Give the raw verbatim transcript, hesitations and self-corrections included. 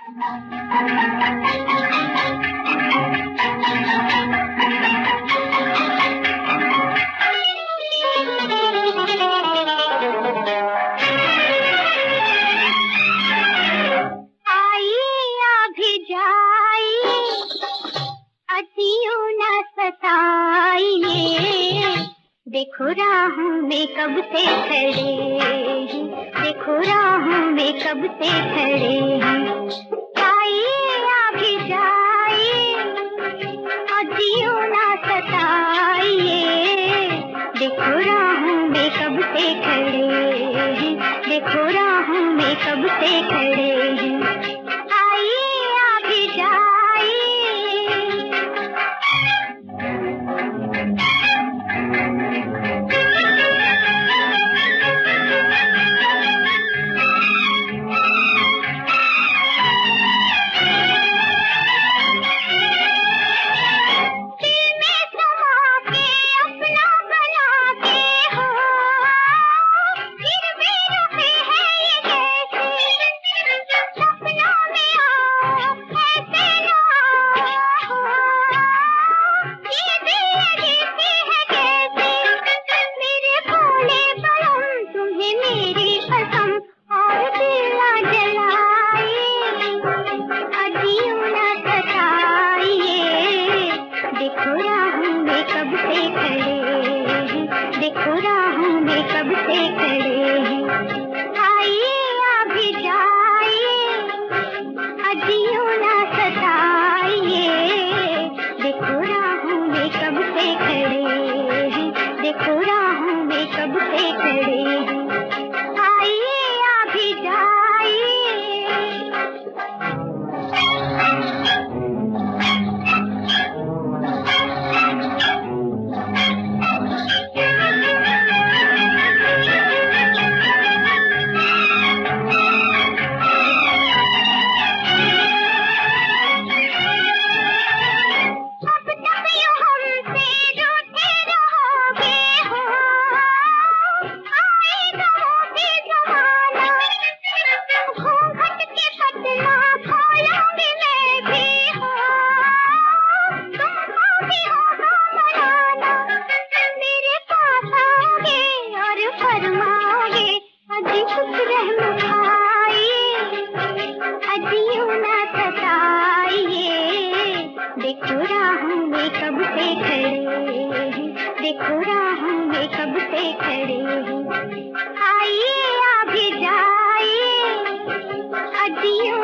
देखो राहों में कब से खड़े हैं, देखो राहों में कब से खड़े हैं। आइए आगे जाइए और जियो ना सताइए। देखो राहों में कब से खड़े हैं, देखो राहों में कब से खड़े हैं। आइए आगे जाइए। देखो राहों में कब से खड़े हैं, देखो राहों में कब से खड़े हैं। आइए आगे जाइए अजियो ना सताइए। देखो राहों में कब से खड़े हैं, देखो राहों में कब से खड़े हैं। आइए आगे जाइए। देखो राहों में कब से खड़े हैं, देखो राहों में कब से खड़े हैं। आइए आगे जाइए अजियो